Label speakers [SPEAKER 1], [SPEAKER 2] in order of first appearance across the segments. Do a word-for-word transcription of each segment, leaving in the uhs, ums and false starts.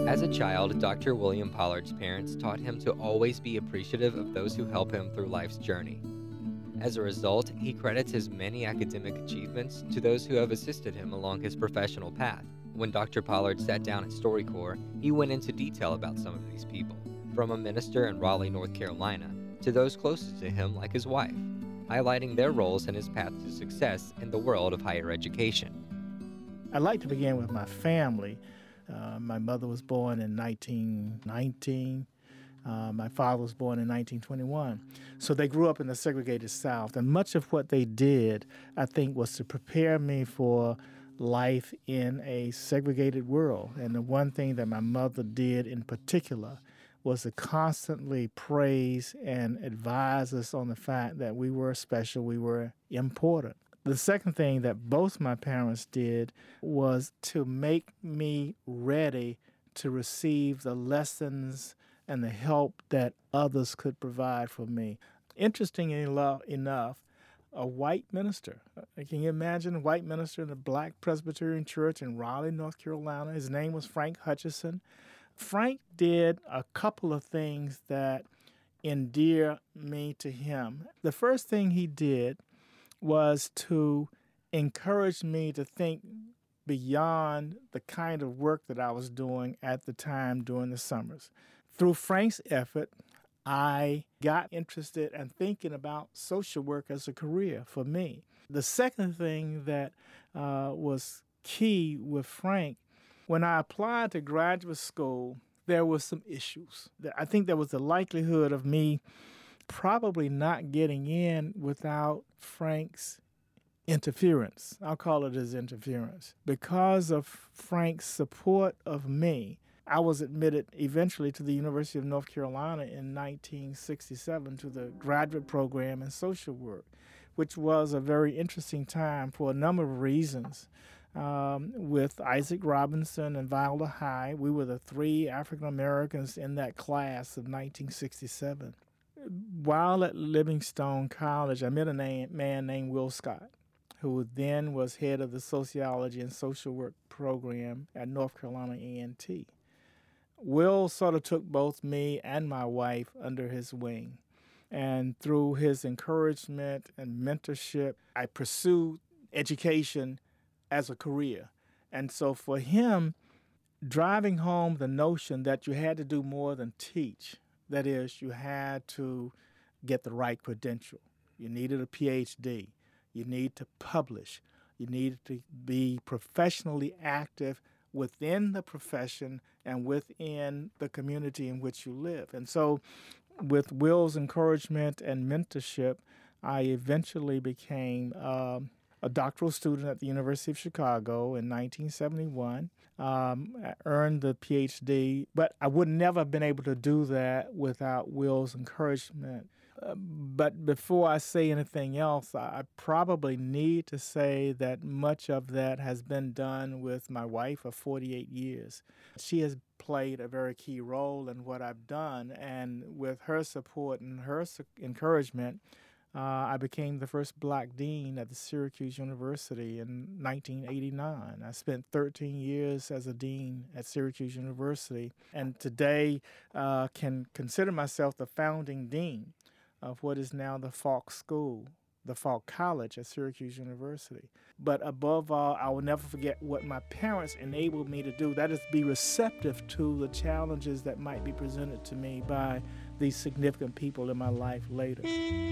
[SPEAKER 1] As a child, Doctor William Pollard's parents taught him to always be appreciative of those who help him through life's journey. As a result, he credits his many academic achievements to those who have assisted him along his professional path. When Doctor Pollard sat down at StoryCorps, he went into detail about some of these people, from a minister in Raleigh, North Carolina, to those closest to him like his wife, highlighting their roles in his path to success in the world of higher education.
[SPEAKER 2] I'd like to begin with my family. Uh, my mother was born in nineteen nineteen. Uh, my father was born in nineteen twenty-one. So they grew up in the segregated South. And much of what they did, I think, was to prepare me for life in a segregated world. And the one thing that my mother did in particular was to constantly praise and advise us on the fact that we were special, we were important. The second thing that both my parents did was to make me ready to receive the lessons and the help that others could provide for me. Interestingly enough, a white minister, can you imagine a white minister in a black Presbyterian church in Raleigh, North Carolina? His name was Frank Hutchison. Frank did a couple of things that endear me to him. The first thing he did was to encourage me to think beyond the kind of work that I was doing at the time during the summers. Through Frank's effort, I got interested in thinking about social work as a career for me. The second thing that uh, was key with Frank, when I applied to graduate school, there were some issues. I think there was the likelihood of me probably not getting in without Frank's interference. I'll call it his interference. Because of Frank's support of me, I was admitted eventually to the University of North Carolina in nineteen sixty-seven to the graduate program in social work, which was a very interesting time for a number of reasons. Um, with Isaac Robinson and Viola High, we were the three African Americans in that class of nineteen sixty-seven. While at Livingstone College, I met a name, man named Will Scott, who then was head of the sociology and social work program at North Carolina A and T. Will sort of took both me and my wife under his wing. And through his encouragement and mentorship, I pursued education as a career. And so for him, driving home the notion that you had to do more than teach, that is, you had to get the right credential. You needed a P H D. You need to publish. You needed to be professionally active within the profession and within the community in which you live. And so with Will's encouragement and mentorship, I eventually became uh, a doctoral student at the University of Chicago in nineteen seventy-one. Um, I earned the P H D, but I would never have been able to do that without Will's encouragement. Uh, but before I say anything else, I, I probably need to say that much of that has been done with my wife of forty-eight years. She has played a very key role in what I've done, and with her support and her su- encouragement, Uh, I became the first black dean at the Syracuse University in nineteen eighty-nine. I spent thirteen years as a dean at Syracuse University, and today uh, can consider myself the founding dean of what is now the Falk School, the Falk College at Syracuse University. But above all, I will never forget what my parents enabled me to do. That is, be receptive to the challenges that might be presented to me by these significant people in my life later.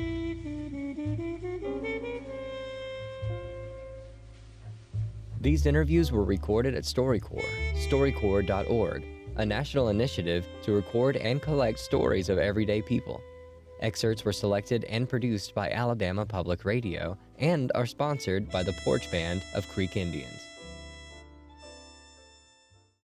[SPEAKER 1] These interviews were recorded at StoryCorps, StoryCorps dot org, a national initiative to record and collect stories of everyday people. Excerpts were selected and produced by Alabama Public Radio and are sponsored by the Porch Band of Creek Indians.